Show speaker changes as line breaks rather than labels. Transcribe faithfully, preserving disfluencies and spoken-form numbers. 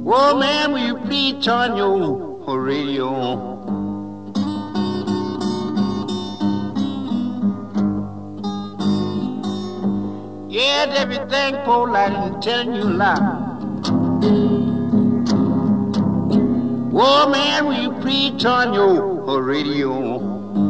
Oh man, will you please turn your radio on? Yeah, everything polite and telling you lie. Oh man, will you please turn your radio on?